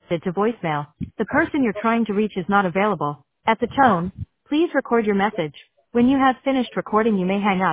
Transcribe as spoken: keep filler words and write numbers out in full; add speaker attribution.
Speaker 1: it to voicemail. The person you're trying to reach is not available. At the tone, please record your message. When you have finished recording, you may hang up.